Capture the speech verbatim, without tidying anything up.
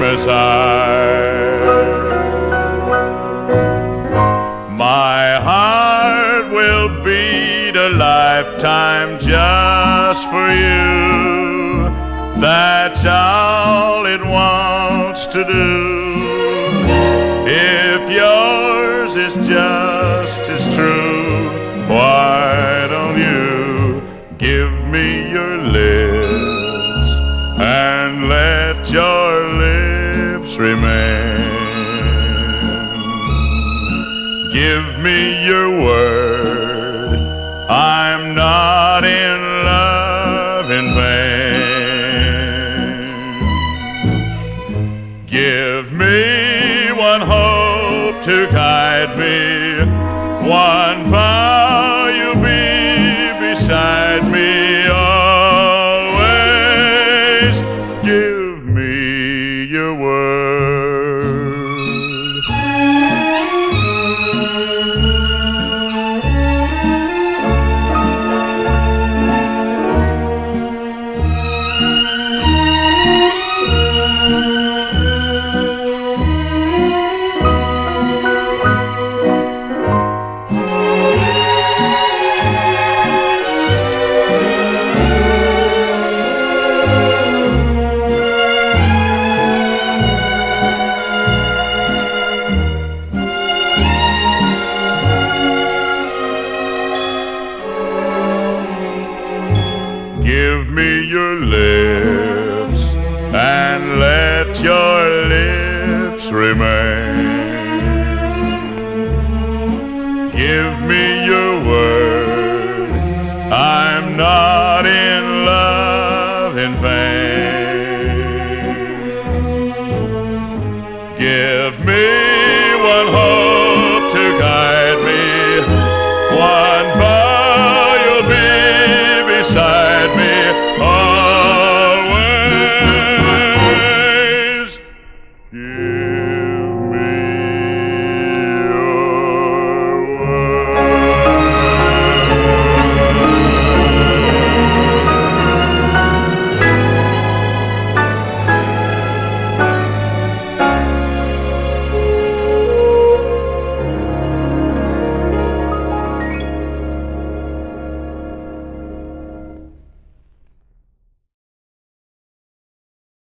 Messiah. My heart will beat a lifetime just for you. That's all it wants to do. If yours is just as true, why don't you give me your lips and let your lips remain? Give me your word, I'm not in love in vain. Give me one hope to guide me, one vow you'll be beside me always. Give me your word. Give me your lips and let your lips remain. Give me your word, I'm not in love in vain. Give me one hope to guide me, one vow you'll be beside me always. Yeah.